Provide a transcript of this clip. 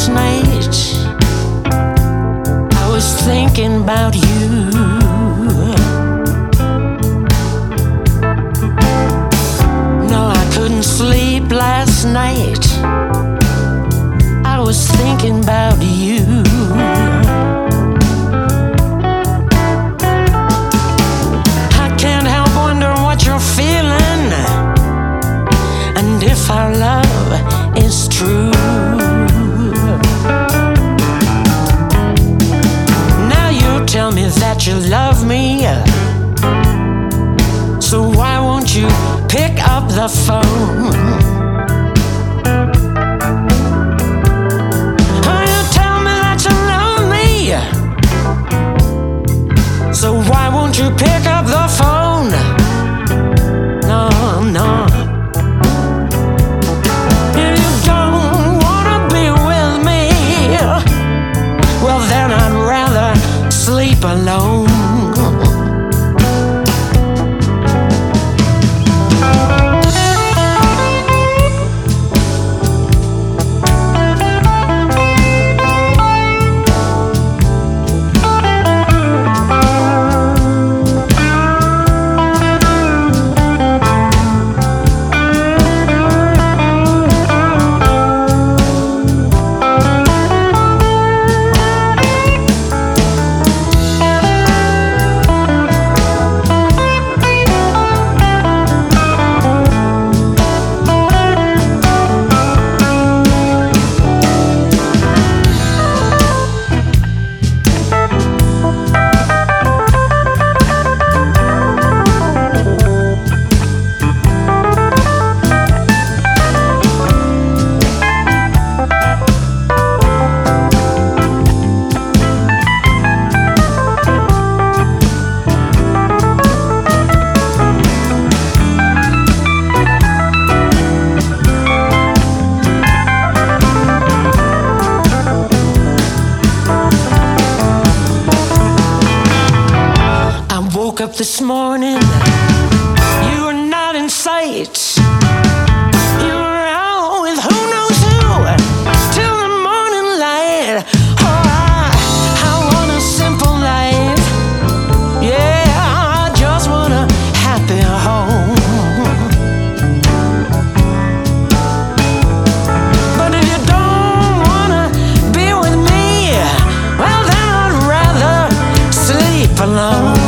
night I was thinking about you. No, I couldn't sleep last night. I was thinking about you. I can't help wondering what you're feeling, and if our love is true. Now you tell me that you love me, so why won't you pick up the phone? Oh, you tell me that you love me, so why won't you pick up the phone? No, no. If you don't wanna be with me, well then I'd rather sleep alone. Up this morning, you were not in sight. You were out with who knows who till the morning light. Oh, I want a simple life. Yeah, I just want a happy home. But if you don't wanna be with me, well then I'd rather sleep alone.